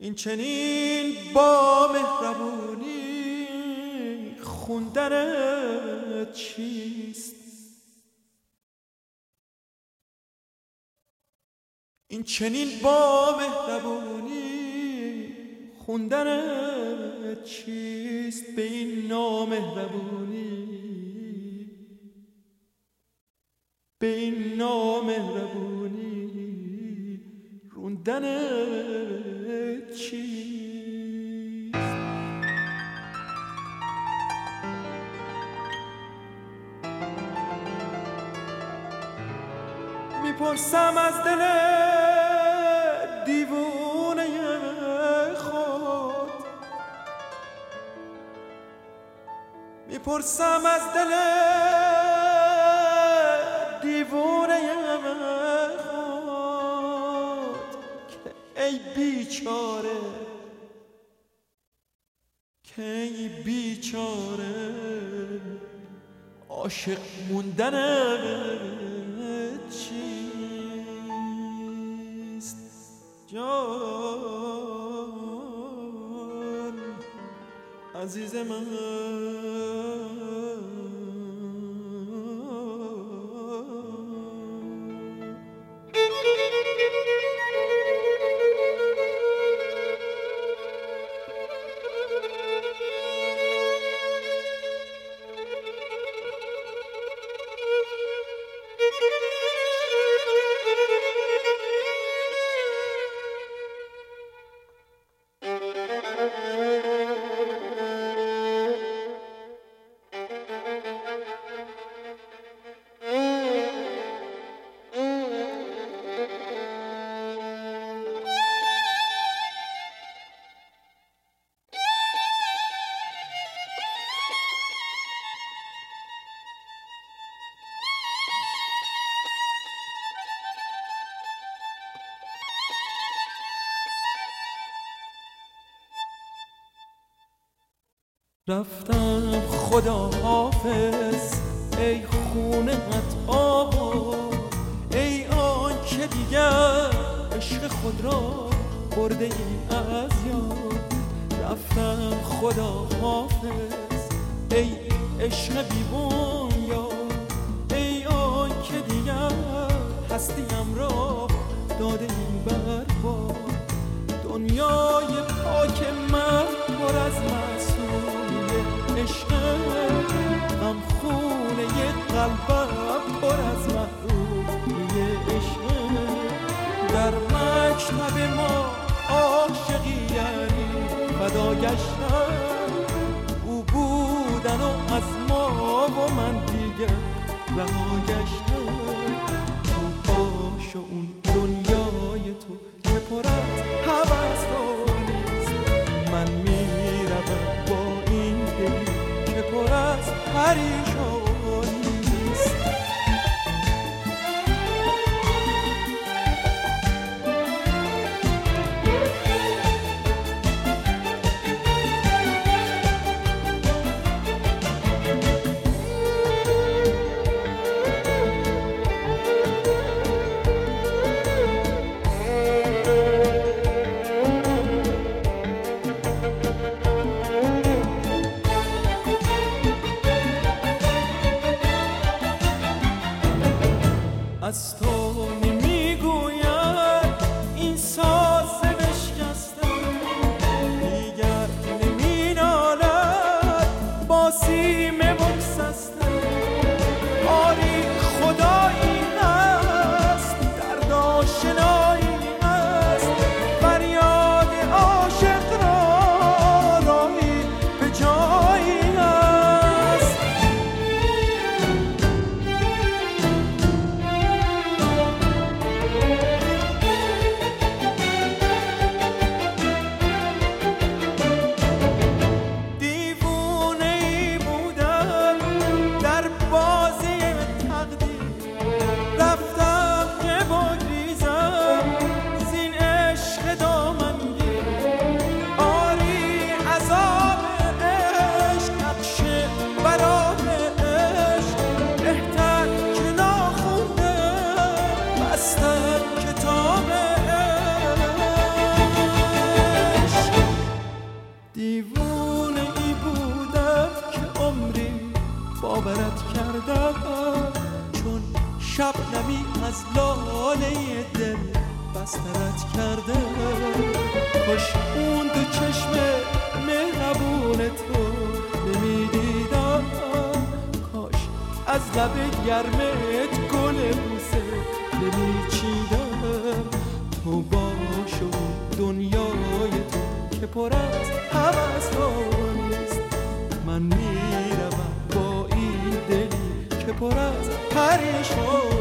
این چنین با مهربونی خوندنت چیست؟ این چنین با مهربونی خوندنت چیست؟ به این نامهربونی، به این نامهربونی روندنت چیست؟ میپرسم از دل دیوونه خود، میپرسم از دل دیوونه خود که ای بیچاره، که ای بیچاره عاشق موندنت چیست؟ جان عزیز من، رفتم خدا حافظ ای خونه‌ات آباد، ای آن که دیگر عشق خود را برده ای از یاد. رفتم خدا حافظ ای عشق بیبون یاد، ای آن که دیگر هستیم را داده ای بر باد. دنیای پاک من پر از عشق، غم خونه قلبم پر از محرومی عشق. در مکتب ما عاشقی یعنی فدا گشتن، او بودن و از ما و من دیگر رها گشتن. تو باش و اون دنیای تو که پر از هوس نیست، من میروم با این دلی که پر از پریشانی است. کاش اون دو چشم مهربون تو نمیدیدم، کاش از لب گرمت گل بوسه نمیچیدم. تو باش و دنیای تو که پر از هوس ها نیست، من میروم با این دلی که پر از پریشان